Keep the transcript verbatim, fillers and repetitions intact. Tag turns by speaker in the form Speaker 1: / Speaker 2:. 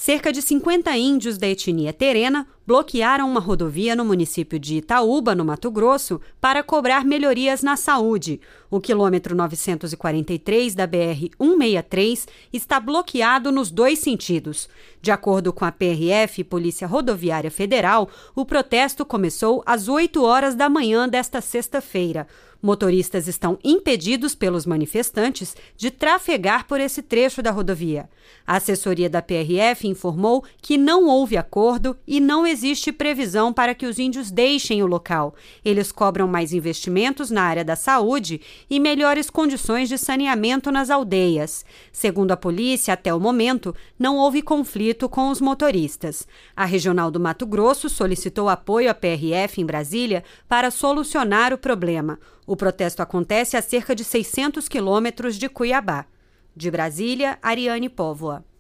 Speaker 1: Cerca de cinquenta índios da etnia terena bloquearam uma rodovia no município de Itaúba, no Mato Grosso, para cobrar melhorias na saúde. O quilômetro novecentos e quarenta e três da B R cento e sessenta e três está bloqueado nos dois sentidos. De acordo com a P R F, Polícia Rodoviária Federal, o protesto começou às oito horas da manhã desta sexta-feira. Motoristas estão impedidos pelos manifestantes de trafegar por esse trecho da rodovia. A assessoria da P R F informou que não houve acordo e não existe previsão para que os índios deixem o local. Eles cobram mais investimentos na área da saúde e melhores condições de saneamento nas aldeias. Segundo a polícia, até o momento, não houve conflito com os motoristas. A Regional do Mato Grosso solicitou apoio à P R F em Brasília para solucionar o problema. O protesto acontece a cerca de seiscentos quilômetros de Cuiabá. De Brasília, Ariane Póvoa.